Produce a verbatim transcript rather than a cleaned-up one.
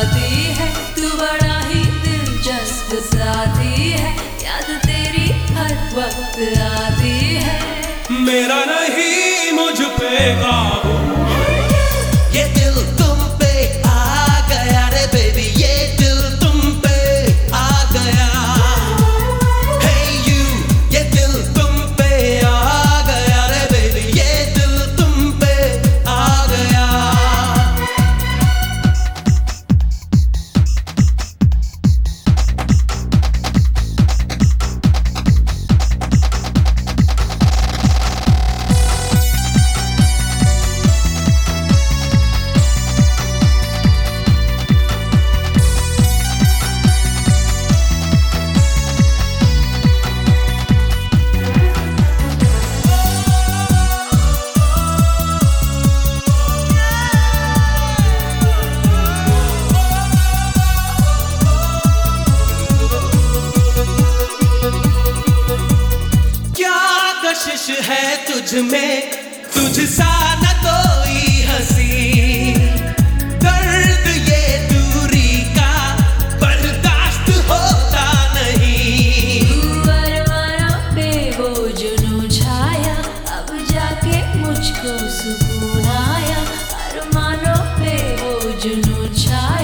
आती है, तू बड़ा ही दिलचस्प साथी है, याद तेरी हर वक्त आती है। मेरा नहीं मुझ पे काबू, ये दिल तुम पे आ गया रे बेबी, ये दिल तुम पे आ गया। Hey you, ये दिल तुम पे आ गया रे बेबी, ये दिल तुम पे आ गया। कशिश है तुझ में, तुझ सा न कोई हंसी, दर्द ये दूरी का बर्दाश्त होता नहीं। अरमानों पे वो जुनून छाया, अब जाके मुझको सुकून आया, अरमानों पे वो जुनून छाया।